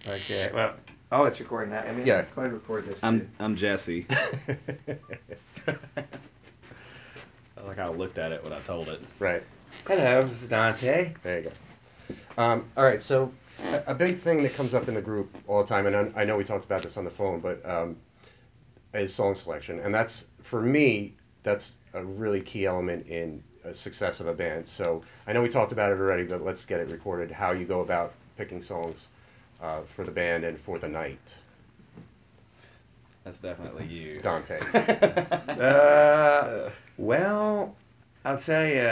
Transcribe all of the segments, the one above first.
Okay. Well, oh, it's recording now. I mean, Yeah. go ahead and record this. I'm Jesse. I like how I looked at it when I told it. Right. Hello, this is Dante. There you go. All right. So a big thing that comes up in the group all the time, and I know we talked about this on the phone, but is song selection, and that's for me. That's a really key element in success of a band. So I know we talked about it already, but let's get it recorded. How you go about picking songs for the band and for the night, That's definitely you. Dante. Well, I'll tell you.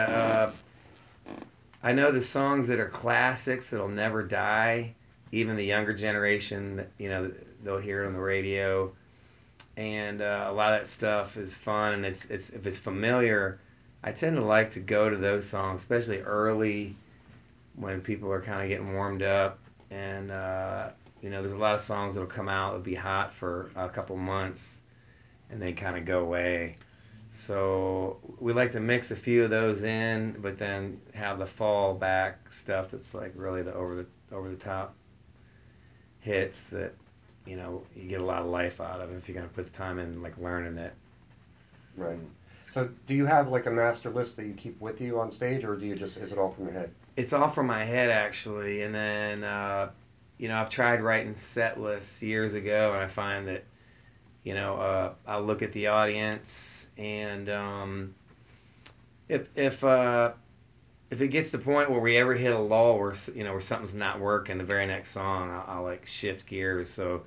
I know the songs that are classics that'll never die. Even the younger generation, they'll hear it on the radio, and a lot of that stuff is fun. And it's if it's familiar, I tend to like to go to those songs, especially early when people are kind of getting warmed up. And there's a lot of songs that'll come out that'll be hot for a couple months, and then kind of go away. So we like to mix a few of those in, but then have the fallback stuff that's like really the over the top hits that you get a lot of life out of if you're gonna put the time in like learning it. Right. So do you have like a master list that you keep with you on stage, or do you just is it all from your head? It's all from my head actually, and then I've tried writing set lists years ago, and I find that I'll look at the audience, and if it gets to the point where we ever hit a lull where something's not working, the very next song I'll like shift gears. So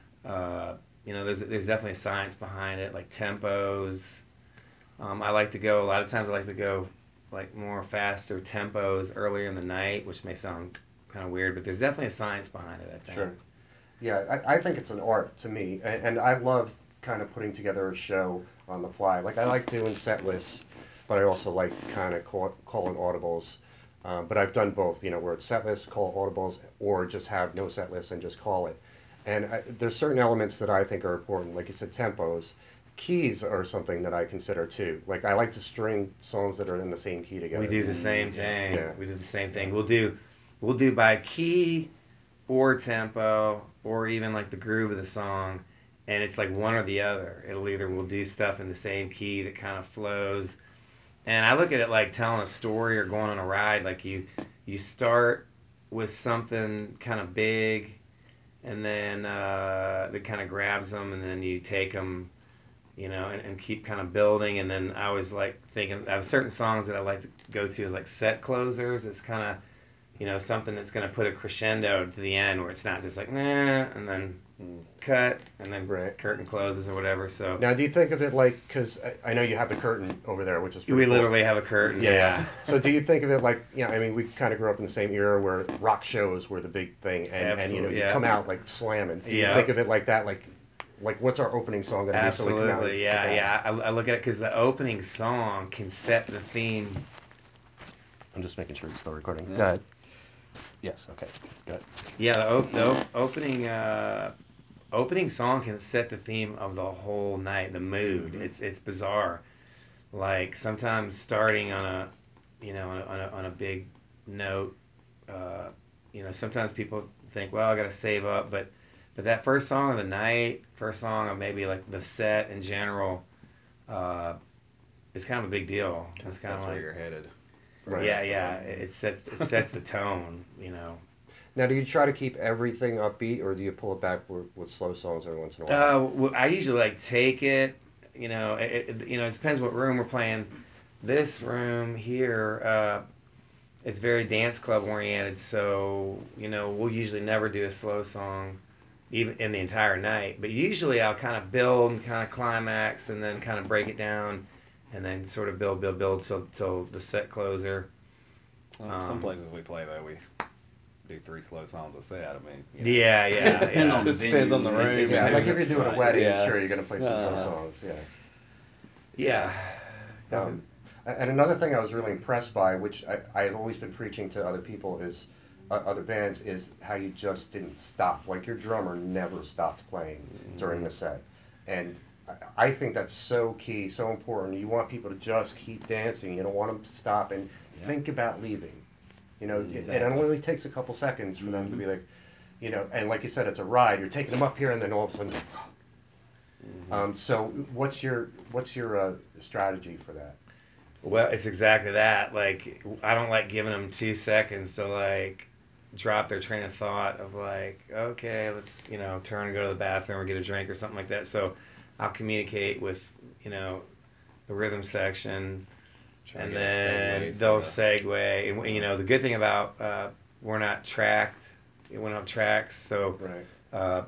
there's definitely a science behind it, like tempos. I like to go a lot of times. I like to go like more faster tempos earlier in the night, which may sound kind of weird, but there's definitely a science behind it, I think. Sure. Yeah, I think it's an art to me, and I love kind of putting together a show on the fly. Like I like doing set lists, but I also like kind of calling audibles. But I've done both, where it's set lists, call audibles, or just have no set lists and just call it. And there's certain elements that I think are important, like you said, tempos. Keys are something that I consider too. Like I like to string songs that are in the same key We together. do the same thing. Yeah. We do the same thing. We'll do by key or tempo or even like the groove of the song, and it's like one or the other. It'll either we'll do stuff in the same key that kind of flows, and I look at it like telling a story or going on a ride. Like you start with something kind of big, and then that kind of grabs them, and then you take them, and keep kind of building. And then I always like thinking I have certain songs that I like to go to as like set closers. It's kind of something that's going to put a crescendo to the end where it's not just like nah, and then cut, and then Right. curtain closes or whatever. So Now, do you think of it like, because I know you have the curtain over there, which is pretty we cool. literally have a curtain. Yeah. So do you think of it like, I mean, we kind of grew up in the same era where rock shows were the big thing, and Absolutely, you yeah. come out like slamming. Do you Yeah. think of it like that, like what's our opening song going to be? So we come out Absolutely, yeah, yeah. I look at it because the opening song can set the theme. I'm just making sure you're still recording. Yeah. Go ahead. Yes. Okay. Good. Yeah, the opening song can set the theme of the whole night, the mood. Mm-hmm. It's bizarre. Like sometimes starting on a on a big note. Sometimes people think, well, I got to save up, but that first song of the night, first song of maybe like the set in general, uh, is kind of a big deal. It's kind of That's like where you're headed. Right. yeah, yeah. It sets the tone. Now, do you try to keep everything upbeat, or do you pull it back with slow songs every once in a while? Well, I usually like take it. It depends what room we're playing. This room here, it's very dance club oriented, so we'll usually never do a slow song, even in the entire night. But usually I'll kind of build and kind of climax, and then kind of break it down, and then sort of build till the set closer. Some places we play though, we do 3 slow songs a set. I mean, Yeah, yeah, Depends yeah. on just depends on the room. Yeah, like if Who's- you're doing a right, wedding, yeah. sure, you're going to play some slow songs. Yeah. Yeah. Um, and another thing I was really impressed by, which I have always been preaching to other people, is other bands, is how you just didn't stop. Like your drummer never stopped playing during the set, and I think that's so key, so important. You want people to just keep dancing. You don't want them to stop and think about leaving. It Exactly. only takes a couple seconds for them to be like, you know, and like you said, it's a ride. You're taking them up here, and then all of a sudden, so what's your strategy for that? Well, it's exactly that. Like, I don't like giving them 2 seconds to like drop their train of thought of like, okay, let's turn and go to the bathroom or get a drink or something like that. So I'll communicate with the rhythm section, Try to and get a then segue, they'll sorta. segue. And the good thing about we're not tracked, we don't have tracks, so Right. uh,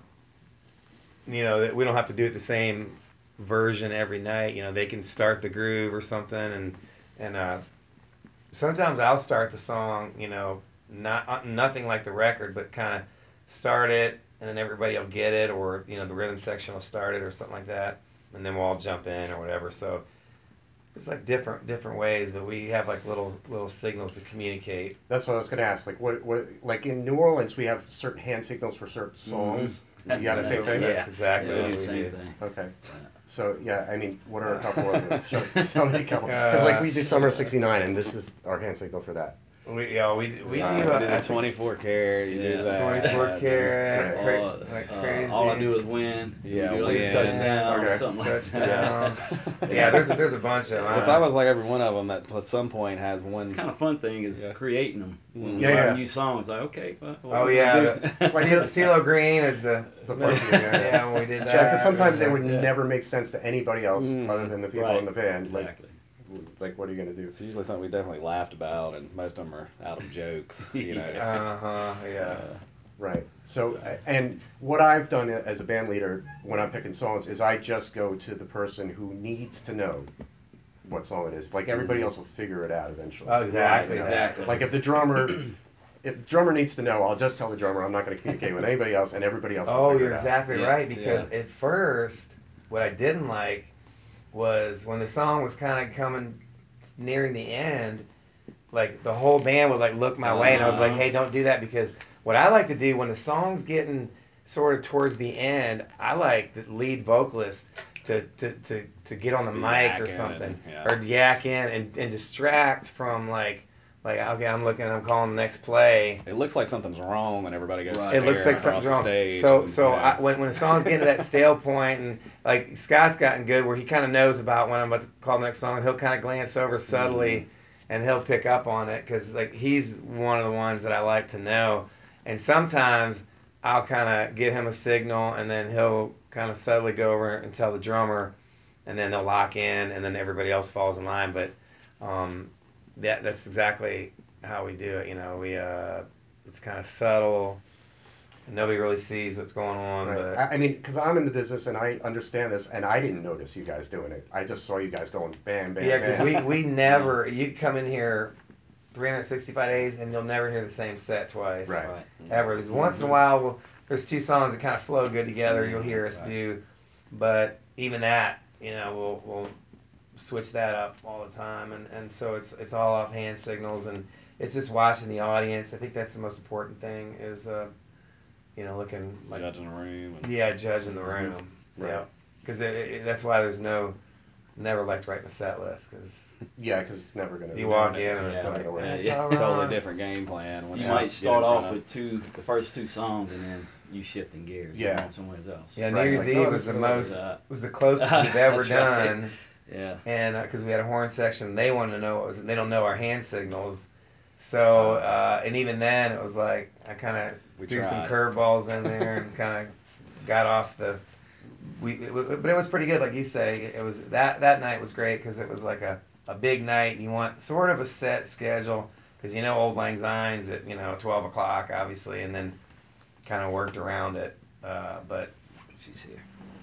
that we don't have to do it the same version every night. They can start the groove or something, and sometimes I'll start the song, not nothing like the record, but kind of start it, and then everybody will get it, or the rhythm section will start it or something like that, and then we'll all jump in or whatever. So it's like different ways, but we have like little signals to communicate. That's what I was going to ask. Like, what, like in New Orleans, we have certain hand signals for certain songs. You got the same thing? That's exactly Yeah, what do we the same do. thing. Okay. So, yeah, I mean, what are a couple of them? Tell me a couple. Because, like, we do Summer '69, and this is our hand signal for that. We do We do the 24 karat. You Yeah. do that. 24 karat, Right. like crazy. All I do is win. Yeah, we do like win. a touchdown, Okay. something like Touchdown. that. Yeah, there's a bunch of them. It's almost like every one of them at some point has one. It's kind of fun thing is Yeah. creating them. When we Yeah, write yeah. a new song, it's like, okay, what Oh we yeah, gonna do? CeeLo Green is the funky thing, yeah. yeah, when we did that. Yeah, because sometimes they would Yeah. never make sense to anybody else other than the people Right. in the band. Like, Exactly. what are you going to do? It's usually something we definitely laughed about, and most of them are out of jokes. Yeah. Right. So, and what I've done as a band leader when I'm picking songs is I just go to the person who needs to know what song it is. Like everybody else will figure it out eventually. Oh, exactly. Right, exactly. Like if the drummer needs to know, I'll just tell the drummer. I'm not going to communicate with anybody else, and everybody else will Oh, figure you're it out. exactly Yeah. right. Because Yeah. at first, what I didn't like was when the song was kind of coming nearing the end, like the whole band would like look my way, and I was like, "Hey, don't do that," because what I like to do when the song's getting sort of towards the end, I like the lead vocalist to get on the Just be mic or yakking something, and- yeah. or yak in and distract from like okay, I'm calling the next play. It looks like something's wrong when everybody goes. Right. It looks like staring something's across wrong. the stage So and, so you know. when the song's getting to that stale point, and like Scott's gotten good where he kind of knows about when I'm about to call the next song, and he'll kind of glance over subtly, and he'll pick up on it because like he's one of the ones that I like to know, and sometimes I'll kind of give him a signal, and then he'll kind of subtly go over and tell the drummer, and then they'll lock in, and then everybody else falls in line. But that's exactly how we do it. We it's kind of subtle. Nobody really sees what's going on, Right. but I mean, because I'm in the business and I understand this, and I didn't notice you guys doing it. I just saw you guys going bam, bam, yeah, bam. because we never. You come in here 365 days, and you'll never hear the same set twice. Right. Ever. There's once in a while, there's two songs that kind of flow good together. You'll hear us Right. do, but even that, we'll switch that up all the time, and so it's all off hand signals, and it's just watching the audience. I think that's the most important thing is, looking like Judging the room. And, judging the room. Right. Yeah, because that's why there's never liked writing a set list because Yeah, because it's never going to. you walk in and it's Yeah. like Yeah. it's Yeah. all Totally wrong. different game plan. When You you might get start in front off of- with the first two songs, and then you shifting gears. Yeah. You're going somewhere else. Yeah, New Right, Year's like, Eve oh, was this the is most over. was the closest we've ever That's right. done. Yeah. And because we had a horn section, they wanted to know what was. They don't know our hand signals, so and even then it was like I kind of We threw some tried. curveballs in there and kind of got off the. But it was pretty good, like you say. It was that night was great because it was like a big night. And you want sort of a set schedule because Old Lang Syne's at 12 o'clock obviously, and then kind of worked around it. But She's here.